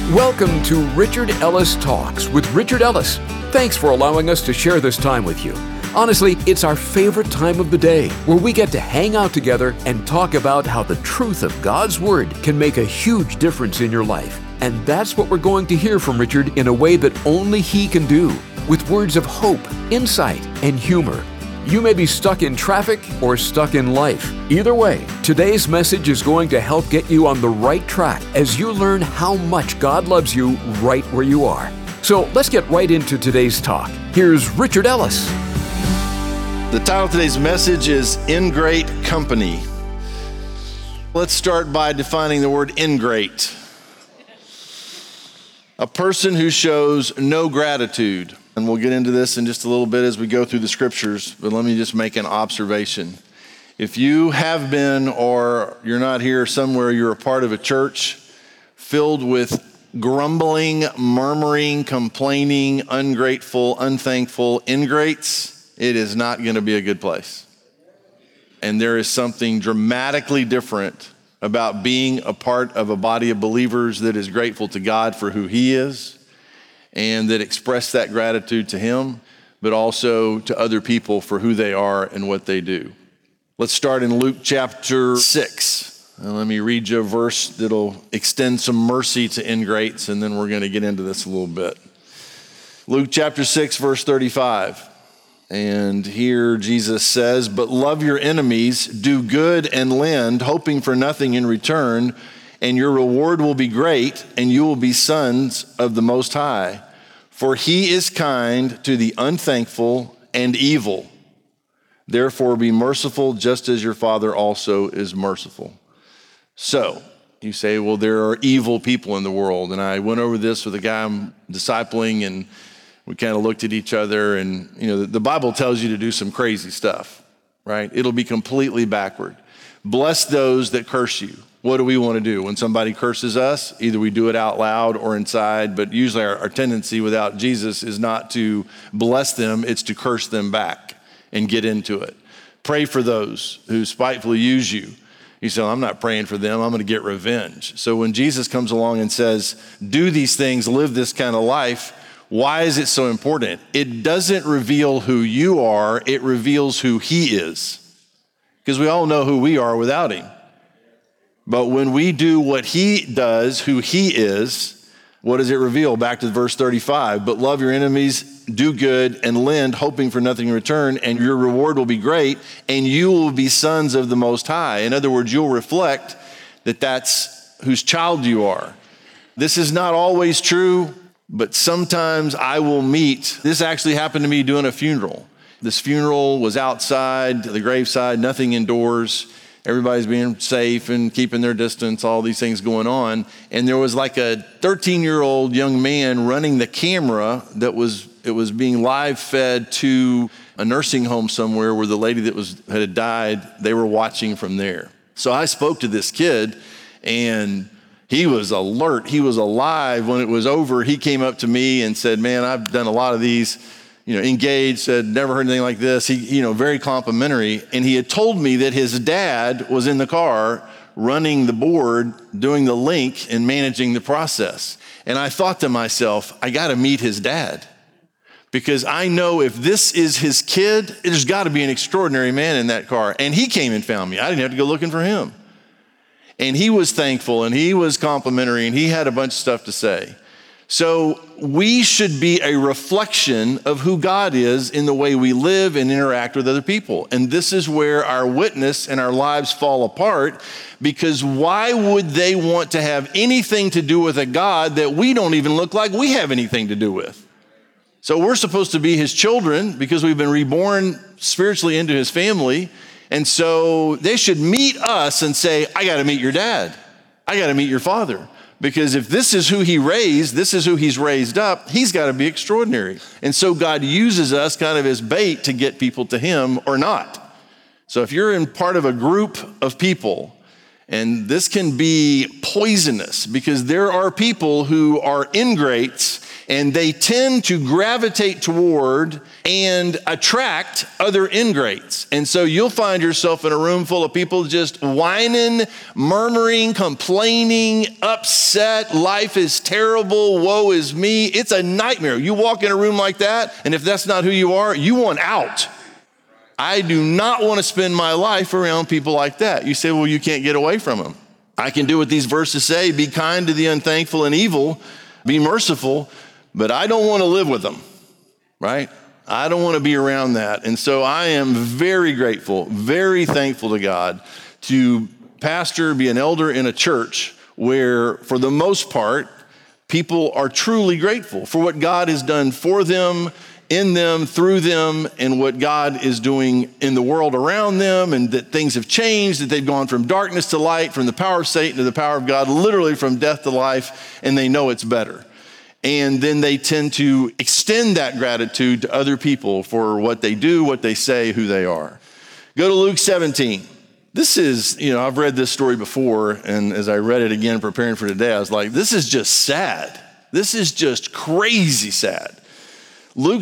Welcome to Richard Ellis Talks with Richard Ellis. Thanks for allowing us to share this time with you. Honestly, it's our favorite time of the day where we get to hang out together and talk about how the truth of God's Word can make a huge difference in your life. And that's what we're going to hear from Richard in a way that only he can do, with words of hope, insight, and humor. You may be stuck in traffic or stuck in life. Either way, today's message is going to help get you on the right track as you learn how much God loves you right where you are. So let's get right into today's talk. Here's Richard Ellis. The title of today's message is Ingrate Company. Let's start by defining the word ingrate. A person who shows no gratitude. And we'll get into this in just a little bit as we go through the scriptures, but let me just make an observation. If you have been, or you're not here somewhere, you're a part of a church filled with grumbling, murmuring, complaining, ungrateful, unthankful ingrates, it is not going to be a good place. And there is something dramatically different about being a part of a body of believers that is grateful to God for who He is, and that express that gratitude to Him, but also to other people for who they are and what they do. Let's start in Luke chapter 6. And let me read you a verse that'll extend some mercy to ingrates, and then we're going to get into this a little bit. Luke chapter 6, verse 35. And here Jesus says, "But love your enemies, do good and lend, hoping for nothing in return, and your reward will be great, and you will be sons of the Most High. For He is kind to the unthankful and evil. Therefore be merciful, just as your Father also is merciful." So, you say, well, there are evil people in the world. And I went over this with a guy I'm discipling, and we kind of looked at each other. And, the Bible tells you to do some crazy stuff, right? It'll be completely backward. Bless those that curse you. What do we want to do? When somebody curses us, either we do it out loud or inside, but usually our tendency without Jesus is not to bless them, it's to curse them back and get into it. Pray for those who spitefully use you. You say, I'm not praying for them, I'm going to get revenge. So when Jesus comes along and says, do these things, live this kind of life, why is it so important? It doesn't reveal who you are, it reveals who He is. Because we all know who we are without Him. But when we do what He does, who He is, what does it reveal? Back to verse 35. But love your enemies, do good, and lend, hoping for nothing in return, and your reward will be great, and you will be sons of the Most High. In other words, you'll reflect that that's whose child you are. This is not always true, but sometimes I will meet. This actually happened to me doing a funeral. This funeral was outside, the graveside, nothing indoors. Everybody's being safe and keeping their distance, all these things going on. And there was like a 13-year-old young man running the camera it was being live fed to a nursing home somewhere where the lady that had died, they were watching from there. So I spoke to this kid, and he was alert. He was alive. When it was over, he came up to me and said, "Man, I've done a lot of these." Engaged, said, never heard anything like this. He, very complimentary. And he had told me that his dad was in the car running the board, doing the link and managing the process. And I thought to myself, I got to meet his dad, because I know if this is his kid, there's got to be an extraordinary man in that car. And he came and found me. I didn't have to go looking for him. And he was thankful, and he was complimentary, and he had a bunch of stuff to say. So we should be a reflection of who God is in the way we live and interact with other people. And this is where our witness and our lives fall apart, because why would they want to have anything to do with a God that we don't even look like we have anything to do with? So we're supposed to be His children because we've been reborn spiritually into His family. And so they should meet us and say, I got to meet your dad. I got to meet your father. Because if this is who He raised, this is who He's raised up, He's got to be extraordinary. And so God uses us kind of as bait to get people to Him or not. So if you're in part of a group of people, and this can be poisonous, because there are people who are ingrates And they tend to gravitate toward and attract other ingrates. And so you'll find yourself in a room full of people just whining, murmuring, complaining, upset. Life is terrible. Woe is me. It's a nightmare. You walk in a room like that, and if that's not who you are, you want out. I do not want to spend my life around people like that. You say, well, you can't get away from them. I can do what these verses say, be kind to the unthankful and evil, be merciful, but I don't want to live with them, right? I don't want to be around that. And so I am very grateful, very thankful to God to pastor, be an elder in a church where, for the most part, people are truly grateful for what God has done for them, in them, through them, and what God is doing in the world around them, and that things have changed, that they've gone from darkness to light, from the power of Satan to the power of God, literally from death to life, and they know it's better. And then they tend to extend that gratitude to other people for what they do, what they say, who they are. Go to Luke 17. This is, I've read this story before, and as I read it again preparing for today, I was like, this is just sad. This is just crazy sad. Luke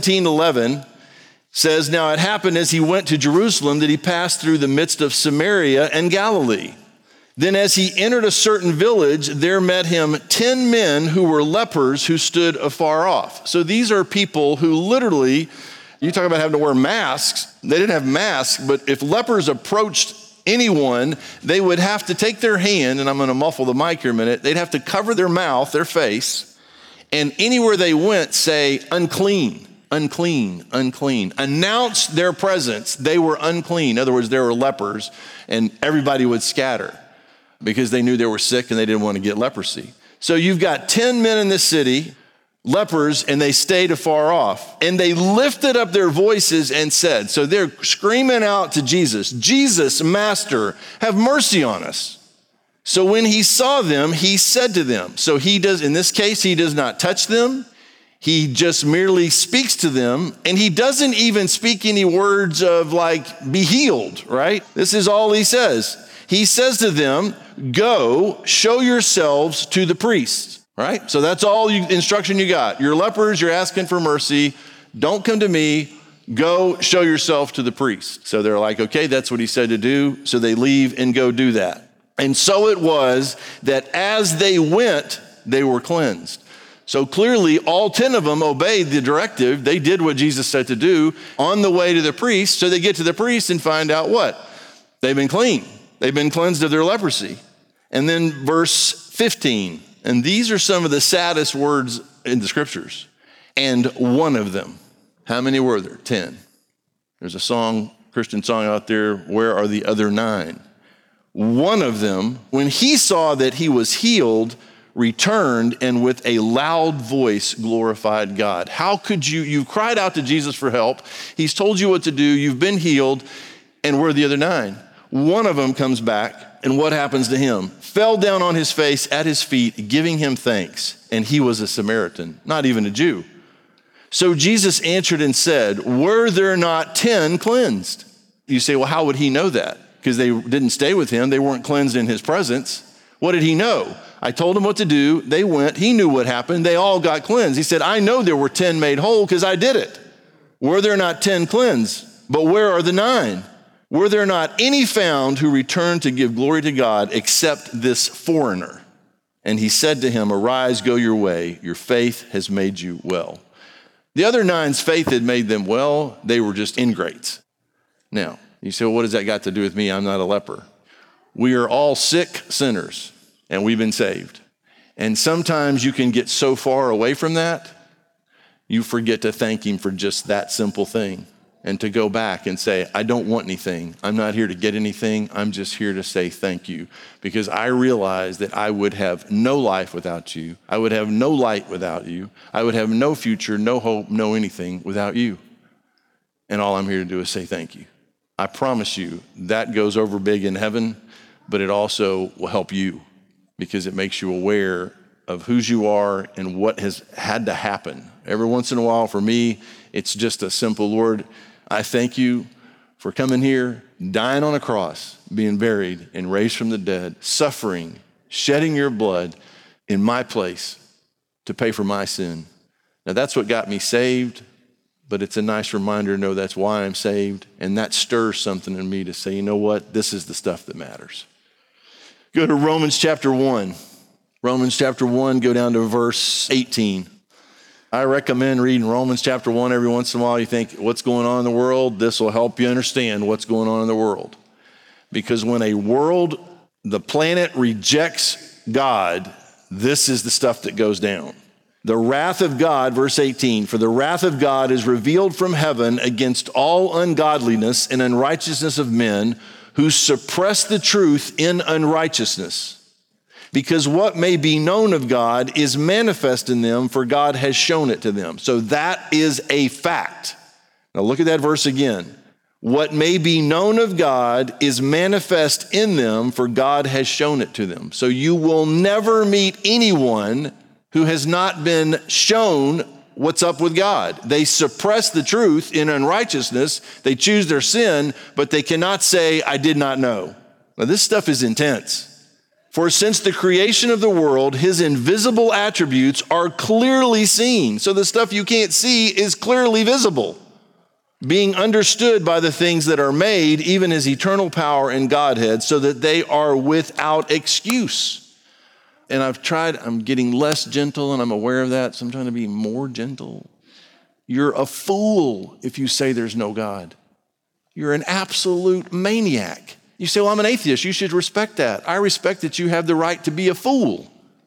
17:11 says, now it happened as he went to Jerusalem that he passed through the midst of Samaria and Galilee. Then as he entered a certain village, there met him 10 men who were lepers who stood afar off. So these are people who literally, you talk about having to wear masks. They didn't have masks, but if lepers approached anyone, they would have to take their hand, and I'm going to muffle the mic here a minute, they'd have to cover their mouth, their face, and anywhere they went say, unclean, unclean, unclean. Announce their presence. They were unclean. In other words, they were lepers, and everybody would scatter because they knew they were sick and they didn't want to get leprosy. So you've got 10 men in this city, lepers, and they stayed afar off. And they lifted up their voices and said, so they're screaming out to Jesus, Jesus, Master, have mercy on us. So when he saw them, he said to them, so he does, in this case, he does not touch them. He just merely speaks to them, and he doesn't even speak any words of like, be healed, right? This is all he says. He says to them, go, show yourselves to the priests, right? So that's all instruction you got. You're lepers, you're asking for mercy. Don't come to me. Go, show yourself to the priest. So they're like, okay, that's what he said to do. So they leave and go do that. And so it was that as they went, they were cleansed. So clearly, all 10 of them obeyed the directive. They did what Jesus said to do on the way to the priest. So they get to the priest and find out what? They've been clean. They've been cleansed of their leprosy. And then verse 15, and these are some of the saddest words in the scriptures. And one of them, how many were there? 10. There's a song, Christian song out there, where are the other 9? One of them, when he saw that he was healed, returned and with a loud voice glorified God. How could you cried out to Jesus for help. He's told you what to do. You've been healed. And where are the other 9? One of them comes back, and what happens to him? Fell down on his face at his feet, giving him thanks. And he was a Samaritan, not even a Jew. So Jesus answered and said, were there not 10 cleansed? You say, well, how would he know that? Because they didn't stay with him. They weren't cleansed in his presence. What did he know? I told him what to do. They went. He knew what happened. They all got cleansed. He said, I know there were 10 made whole because I did it. Were there not 10 cleansed? But where are the 9? Were there not any found who returned to give glory to God except this foreigner? And he said to him, arise, go your way. Your faith has made you well. The other 9's faith had made them well. They were just ingrates. Now, you say, well, what does that got to do with me? I'm not a leper. We are all sick sinners, and we've been saved. And sometimes you can get so far away from that, you forget to thank him for just that simple thing. And to go back and say, I don't want anything. I'm not here to get anything. I'm just here to say thank you. Because I realize that I would have no life without you. I would have no light without you. I would have no future, no hope, no anything without you. And all I'm here to do is say thank you. I promise you that goes over big in heaven, but it also will help you because it makes you aware of whose you are and what has had to happen. Every once in a while for me, it's just a simple, Lord, I thank you for coming here, dying on a cross, being buried and raised from the dead, suffering, shedding your blood in my place to pay for my sin Now that's what got me saved, but it's a nice reminder to know that's why I'm saved. And that stirs something in me to say, you know what? This is the stuff that matters. Go to Romans chapter 1. Romans chapter 1, go down to verse 18. I recommend reading Romans chapter 1 every once in a while. You think, what's going on in the world? This will help you understand what's going on in the world. Because when the planet rejects God, this is the stuff that goes down. The wrath of God, verse 18, for the wrath of God is revealed from heaven against all ungodliness and unrighteousness of men who suppress the truth in unrighteousness. Because what may be known of God is manifest in them, for God has shown it to them. So that is a fact. Now look at that verse again. What may be known of God is manifest in them, for God has shown it to them. So you will never meet anyone who has not been shown what's up with God. They suppress the truth in unrighteousness. They choose their sin, but they cannot say, I did not know. Now this stuff is intense. For since the creation of the world, his invisible attributes are clearly seen. So the stuff you can't see is clearly visible, being understood by the things that are made, even his eternal power and Godhead, so that they are without excuse. And I'm getting less gentle, and I'm aware of that, so I'm trying to be more gentle. You're a fool if you say there's no God. You're an absolute maniac. You say, well, I'm an atheist. You should respect that. I respect that you have the right to be a fool.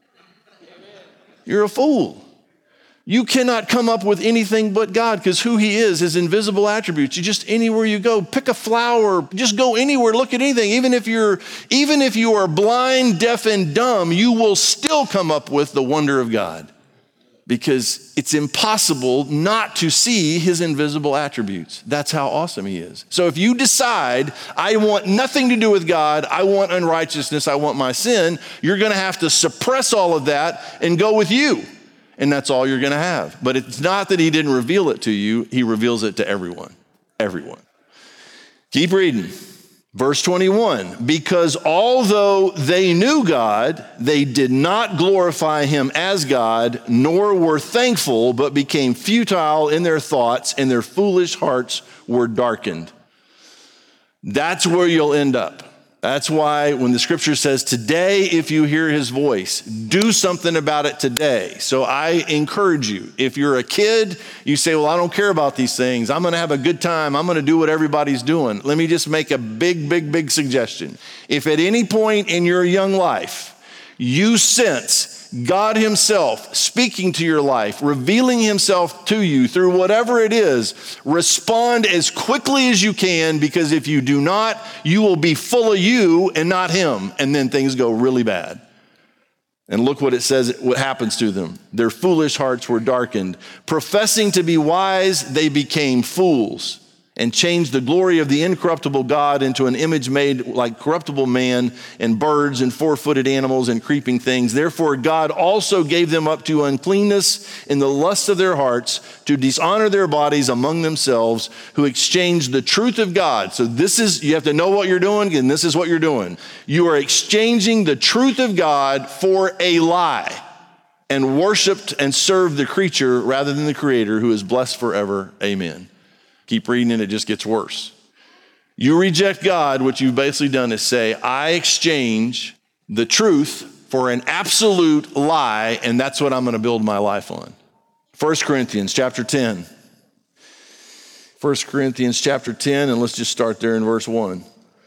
You're a fool. You cannot come up with anything but God, because who he is, his invisible attributes. You just, anywhere you go, pick a flower, just go anywhere, look at anything. Even if you are blind, deaf, and dumb, you will still come up with the wonder of God, because it's impossible not to see his invisible attributes. That's how awesome he is. So if you decide, I want nothing to do with God, I want unrighteousness, I want my sin, you're going to have to suppress all of that and go with you. And that's all you're going to have. But it's not that he didn't reveal it to you. He reveals it to everyone. Everyone. Keep reading. Verse 21, because although they knew God, they did not glorify him as God, nor were thankful, but became futile in their thoughts, and their foolish hearts were darkened. That's where you'll end up. That's why when the scripture says, today, if you hear his voice, do something about it today. So I encourage you, if you're a kid, you say, well, I don't care about these things. I'm going to have a good time. I'm going to do what everybody's doing. Let me just make a big suggestion. If at any point in your young life, you sense God himself speaking to your life, revealing himself to you through whatever it is, respond as quickly as you can, because if you do not, you will be full of you and not him, and then things go really bad. And look what it says, what happens to them. Their foolish hearts were darkened. Professing to be wise, they became fools, and changed the glory of the incorruptible God into an image made like corruptible man and birds and four-footed animals and creeping things. Therefore, God also gave them up to uncleanness in the lust of their hearts, to dishonor their bodies among themselves, who exchanged the truth of God. So you have to know what you're doing, and this is what you're doing. You are exchanging the truth of God for a lie, and worshiped and served the creature rather than the Creator, who is blessed forever. Amen. Keep reading and it just gets worse. You reject God, what you've basically done is say, I exchange the truth for an absolute lie, and that's what I'm going to build my life on. 1 Corinthians chapter 10. 1 Corinthians chapter 10, and let's just start there in verse 1.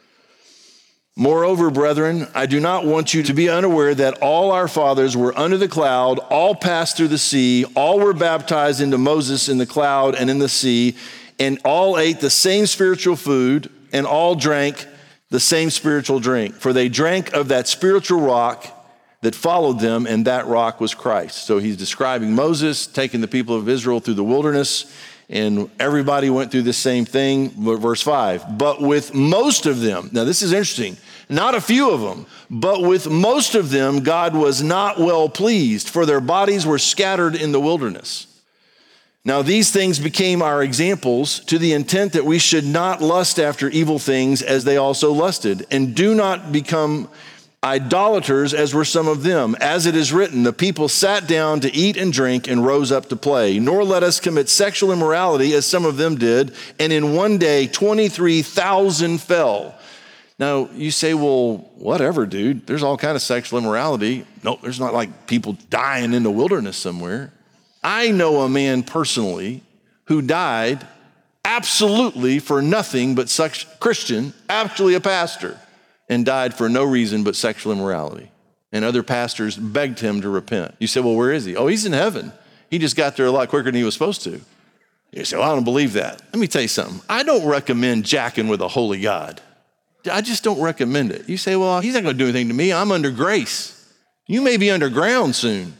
Moreover, brethren, I do not want you to be unaware that all our fathers were under the cloud, all passed through the sea, all were baptized into Moses in the cloud and in the sea, and all ate the same spiritual food, and all drank the same spiritual drink. For they drank of that spiritual rock that followed them, and that rock was Christ. So he's describing Moses taking the people of Israel through the wilderness, and everybody went through the same thing. Verse 5, but with most of them, now this is interesting, not a few of them, but with most of them God was not well pleased, for their bodies were scattered in the wilderness. Now these things became our examples, to the intent that we should not lust after evil things as they also lusted, and do not become Idolaters, as were some of them. As it is written, the people sat down to eat and drink and rose up to play. Nor let us commit sexual immorality, as some of them did. And in one day, 23,000 fell. Now, you say, well, whatever, dude. There's all kind of sexual immorality. No, there's not like people dying in the wilderness somewhere. I know a man personally who died absolutely for nothing but Christian, actually a pastor, and died for no reason but sexual immorality. And other pastors begged him to repent. You say, well, where is he? Oh, he's in heaven. He just got there a lot quicker than he was supposed to. You say, well, I don't believe that. Let me tell you something. I don't recommend jacking with a holy God. I just don't recommend it. You say, well, he's not going to do anything to me. I'm under grace. You may be underground soon.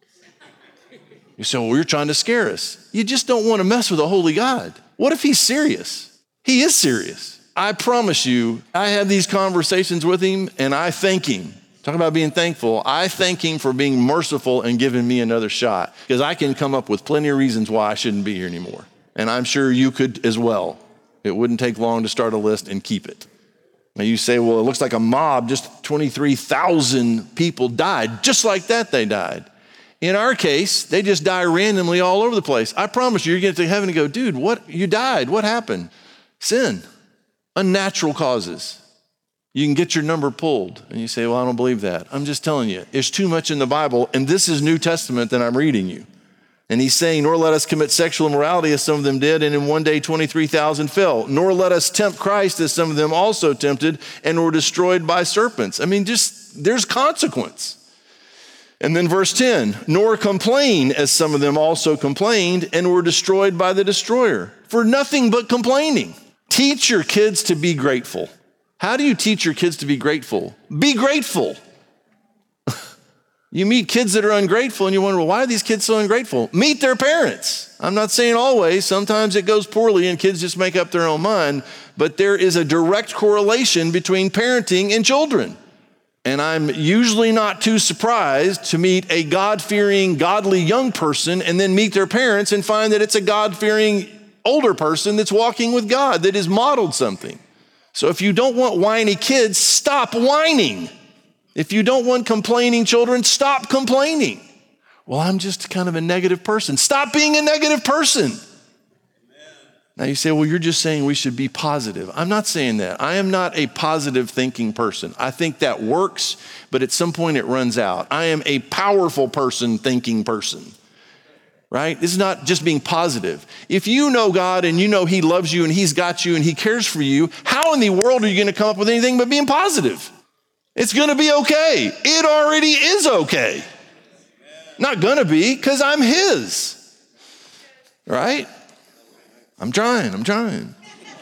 You say, well, you're trying to scare us. You just don't want to mess with a holy God. What if he's serious? He is serious. I promise you, I have these conversations with him and I thank him. Talk about being thankful. I thank him for being merciful and giving me another shot, because I can come up with plenty of reasons why I shouldn't be here anymore. And I'm sure you could as well. It wouldn't take long to start a list and keep it. Now you say, well, it looks like a mob, just 23,000 people died. Just like that, they died. In our case, they just die randomly all over the place. I promise you, you're going to get to heaven and go, dude, what? You died. What happened? Sin. Unnatural causes. You can get your number pulled. And you say, well, I don't believe that. I'm just telling you, there's too much in the Bible, and this is New Testament that I'm reading you. And he's saying, nor let us commit sexual immorality, as some of them did, and in one day 23,000 fell. Nor let us tempt Christ, as some of them also tempted, and were destroyed by serpents. I mean, just there's consequence. And then verse 10, nor complain, as some of them also complained, and were destroyed by the destroyer, for nothing but complaining. Teach your kids to be grateful. How do you teach your kids to be grateful? Be grateful. You meet kids that are ungrateful and you wonder, well, why are these kids so ungrateful? Meet their parents. I'm not saying always. Sometimes it goes poorly and kids just make up their own mind. But there is a direct correlation between parenting and children. And I'm usually not too surprised to meet a God-fearing, godly young person and then meet their parents and find that it's a God-fearing older person that's walking with God, that has modeled something. So if you don't want whiny kids, stop whining. If you don't want complaining children, stop complaining. Well, I'm just kind of a negative person. Stop being a negative person. Amen. Now you say, well, you're just saying we should be positive. I'm not saying that. I am not a positive thinking person. I think that works, but at some point it runs out. I am a powerful person thinking person. Right? This is not just being positive. If you know God and you know he loves you and he's got you and he cares for you, how in the world are you going to come up with anything but being positive? It's going to be okay. It already is okay. Not going to be, because I'm his. Right? I'm trying.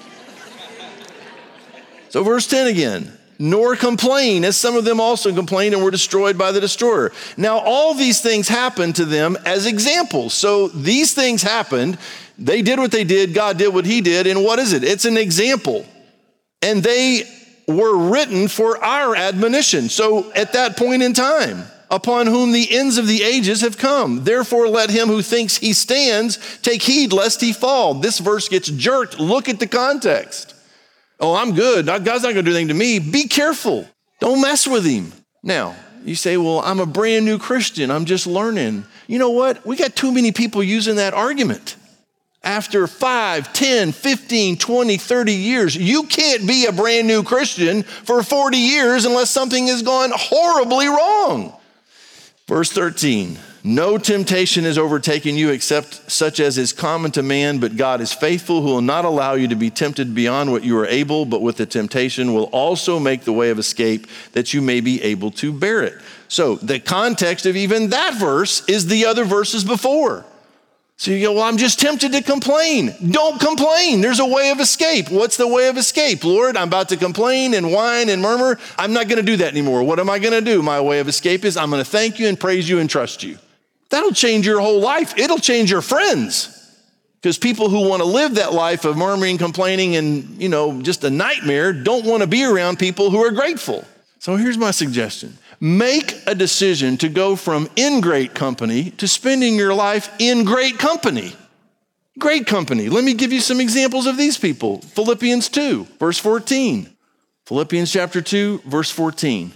So verse 10 again. Nor complain, as some of them also complained and were destroyed by the destroyer. Now, all these things happened to them as examples. So these things happened. They did what they did. God did what he did. And what is it? It's an example. And they were written for our admonition. So at that point in time, upon whom the ends of the ages have come. Therefore, let him who thinks he stands take heed lest he fall. This verse gets jerked. Look at the context. Oh, I'm good. God's not going to do anything to me. Be careful. Don't mess with him. Now, you say, well, I'm a brand new Christian. I'm just learning. You know what? We got too many people using that argument. After 5, 10, 15, 20, 30 years, you can't be a brand new Christian for 40 years unless something has gone horribly wrong. Verse 13, no temptation has overtaken you except such as is common to man, but God is faithful, who will not allow you to be tempted beyond what you are able, but with the temptation will also make the way of escape that you may be able to bear it. So the context of even that verse is the other verses before. So you go, well, I'm just tempted to complain. Don't complain. There's a way of escape. What's the way of escape? Lord, I'm about to complain and whine and murmur. I'm not going to do that anymore. What am I going to do? My way of escape is I'm going to thank you and praise you and trust you. That'll change your whole life. It'll change your friends. Because people who want to live that life of murmuring, complaining, and, just a nightmare don't want to be around people who are grateful. So here's my suggestion. Make a decision to go from in great company to spending your life in great company. Great company. Let me give you some examples of these people. Philippians 2, verse 14. Philippians chapter 2, verse 14.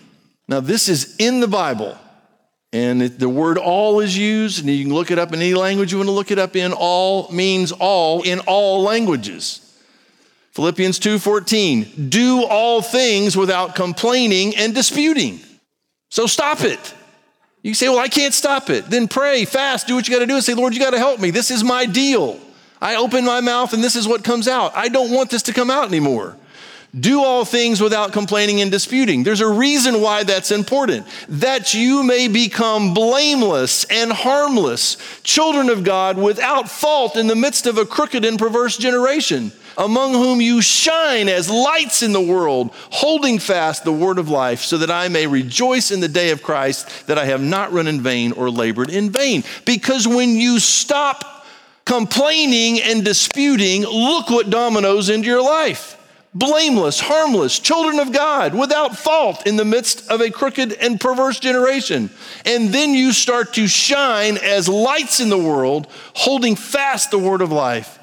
Now, this is in the Bible, and the word all is used, and you can look it up in any language you want to look it up in. All means all in all languages. Philippians 2:14, do all things without complaining and disputing. So stop it. You say, well, I can't stop it. Then pray, fast, do what you got to do and say, Lord, you got to help me. This is my deal. I open my mouth and this is what comes out. I don't want this to come out anymore. Do all things without complaining and disputing. There's a reason why that's important. That you may become blameless and harmless, children of God without fault in the midst of a crooked and perverse generation, among whom you shine as lights in the world, holding fast the word of life, so that I may rejoice in the day of Christ, that I have not run in vain or labored in vain. Because when you stop complaining and disputing, look what dominoes into your life. Blameless, harmless, children of God, without fault in the midst of a crooked and perverse generation. And then you start to shine as lights in the world, holding fast the word of life.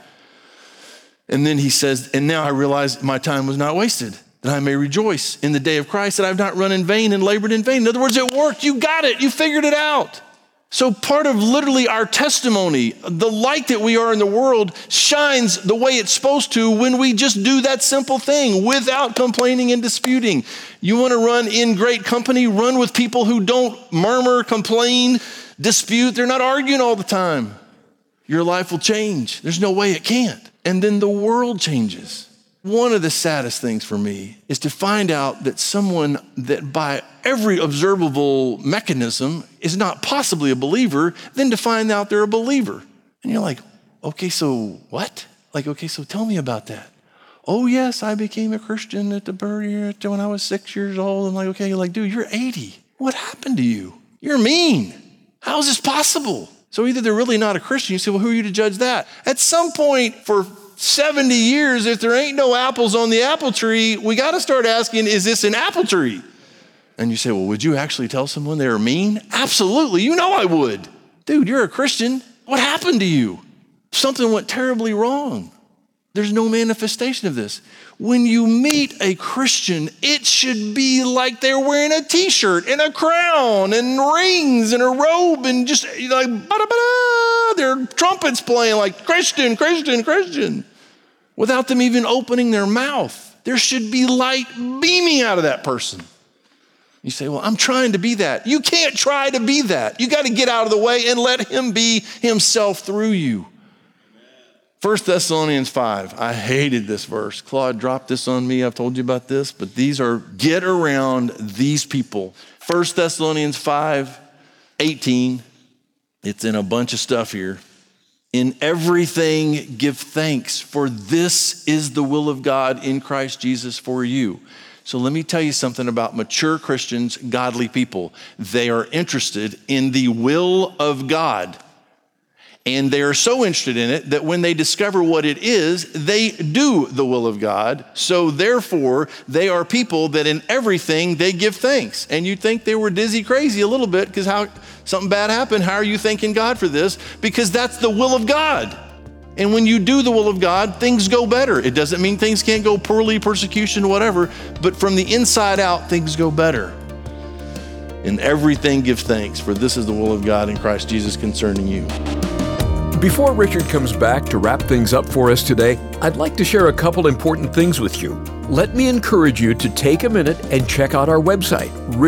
And then he says, and now I realize my time was not wasted, that I may rejoice in the day of Christ, that I've not run in vain and labored in vain. In other words, it worked. You got it. You figured it out. So part of literally our testimony, the light that we are in the world, shines the way it's supposed to when we just do that simple thing without complaining and disputing. You want to run in great company? Run with people who don't murmur, complain, dispute. They're not arguing all the time. Your life will change. There's no way it can't. And then the world changes. One of the saddest things for me is to find out that someone that by every observable mechanism is not possibly a believer, then to find out they're a believer. And you're like, okay, so what? Like, okay, so tell me about that. Oh yes, I became a Christian when I was 6 years old. I'm like, okay, you're like, dude, you're 80. What happened to you? You're mean. How is this possible? So either they're really not a Christian. You say, well, who are you to judge that? At some point for 70 years, if there ain't no apples on the apple tree, we got to start asking, is this an apple tree? And you say, well, would you actually tell someone they were mean? Absolutely. You know I would. Dude, you're a Christian. What happened to you? Something went terribly wrong. There's no manifestation of this. When you meet a Christian, it should be like they're wearing a t-shirt and a crown and rings and a robe and just like, their trumpets playing like Christian, Christian, Christian, without them even opening their mouth. There should be light beaming out of that person. You say, well, I'm trying to be that. You can't try to be that. You got to get out of the way and let him be himself through you. 1 Thessalonians 5. I hated this verse. Claude dropped this on me. I've told you about this, but these are, get around these people. 1 Thessalonians 5:18. It's in a bunch of stuff here. In everything give thanks, for this is the will of God in Christ Jesus for you. So let me tell you something about mature Christians, godly people. They are interested in the will of God. And they are so interested in it that when they discover what it is, they do the will of God. So therefore, they are people that in everything they give thanks. And you'd think they were dizzy crazy a little bit because something bad happened. How are you thanking God for this? Because that's the will of God. And when you do the will of God, things go better. It doesn't mean things can't go poorly, persecution, whatever, but from the inside out, things go better. In everything give thanks, for this is the will of God in Christ Jesus concerning you. Before Richard comes back to wrap things up for us today, I'd like to share a couple important things with you. Let me encourage you to take a minute and check out our website,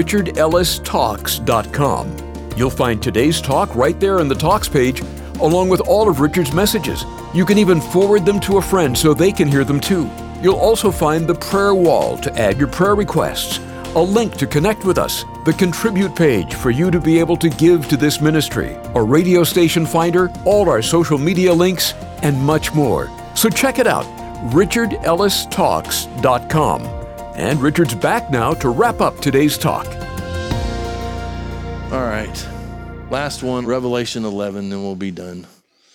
richardellistalks.com. You'll find today's talk right there on the Talks page, along with all of Richard's messages. You can even forward them to a friend so they can hear them too. You'll also find the prayer wall to add your prayer requests, a link to connect with us, the contribute page for you to be able to give to this ministry, a radio station finder, all our social media links, and much more. So check it out, richardellistalks.com. And Richard's back now to wrap up today's talk. All right, last one, Revelation 11, then we'll be done.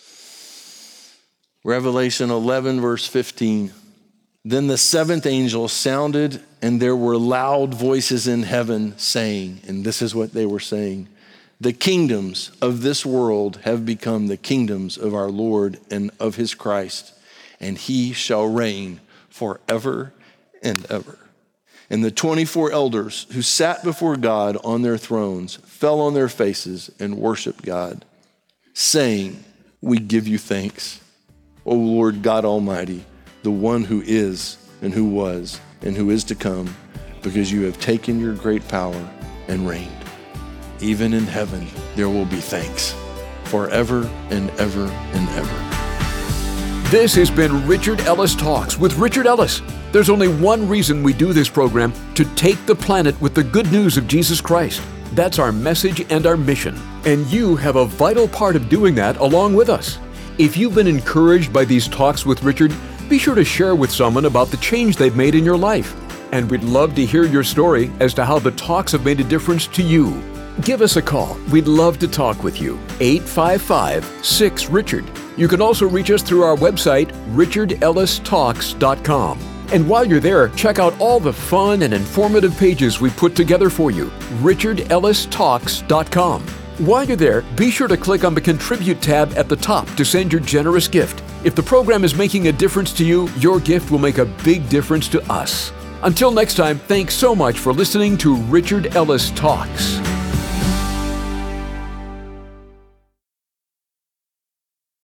Revelation 11, verse 15. Then the seventh angel sounded, and there were loud voices in heaven saying, and this is what they were saying, the kingdoms of this world have become the kingdoms of our Lord and of his Christ, and he shall reign forever and ever. And the 24 elders who sat before God on their thrones fell on their faces and worshiped God, saying, "We give you thanks, O Lord God Almighty, the one who is and who was and who is to come, because you have taken your great power and reigned. Even in heaven there will be thanks, forever and ever and ever." This has been Richard Ellis Talks with Richard Ellis. There's only one reason we do this program: to take the planet with the good news of Jesus Christ. That's our message and our mission. And you have a vital part of doing that along with us. If you've been encouraged by these talks with Richard, be sure to share with someone about the change they've made in your life. And we'd love to hear your story as to how the talks have made a difference to you. Give us a call. We'd love to talk with you. 855-6-RICHARD. You can also reach us through our website, richardellistalks.com. And while you're there, check out all the fun and informative pages we put together for you, richardellistalks.com. While you're there, be sure to click on the Contribute tab at the top to send your generous gift. If the program is making a difference to you, your gift will make a big difference to us. Until next time, thanks so much for listening to Richard Ellis Talks.